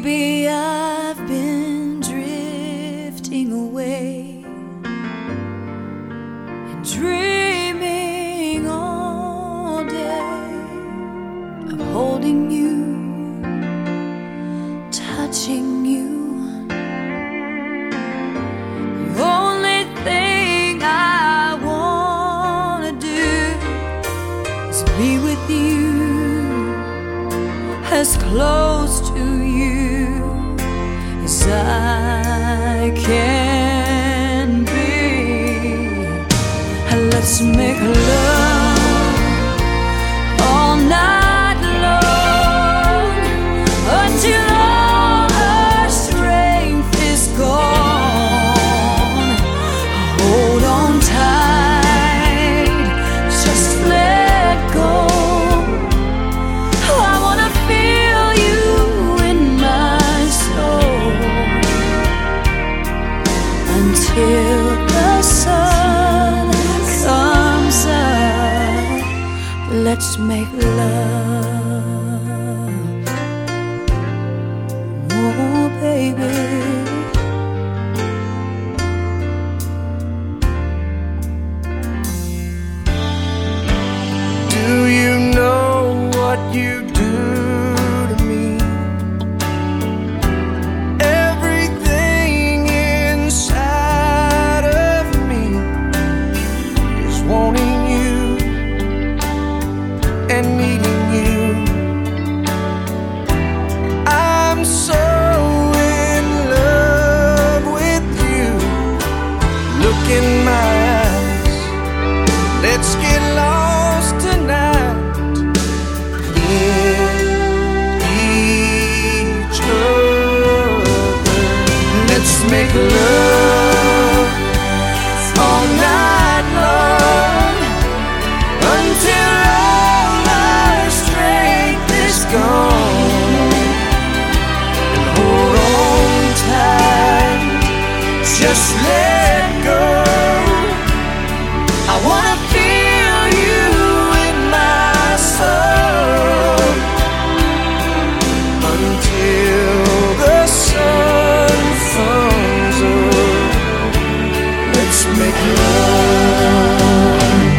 Baby, I've been drifting away and dreaming all day of holding you, touching you. The only thing I wanna do is be with you, as close to you as I can be. Let's make love all night long until all our strength is gone. Hold on tight, just let go. I wanna feel you in my soul until the sun comes up. Let's make love, oh baby. Do you know what you do to me? Everything inside of me is wanting you and needing you. I'm so in love with you. Look in my eyes, let's get lost tonight in each other. Let's make love all night long until all our strength is gone. And hold on tight, just let go. I wanna feel you in my soul until the sun comes up. Let's make love.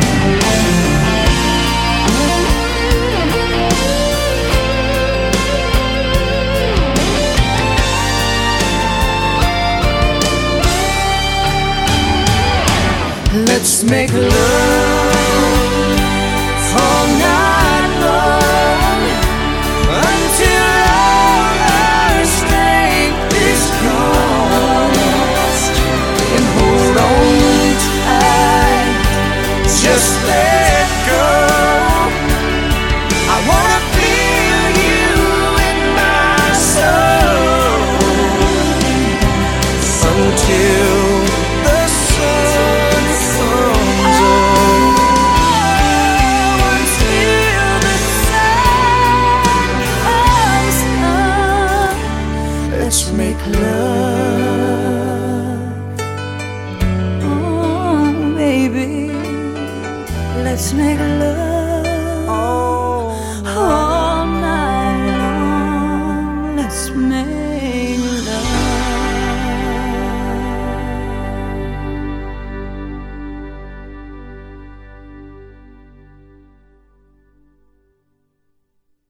Let's make love all night long until all our strength is gone. And hold on tight, just let go. I wanna feel you in my soul until the sun comes up. Until the sun comes up. Let's make love. Oh baby, let's make love.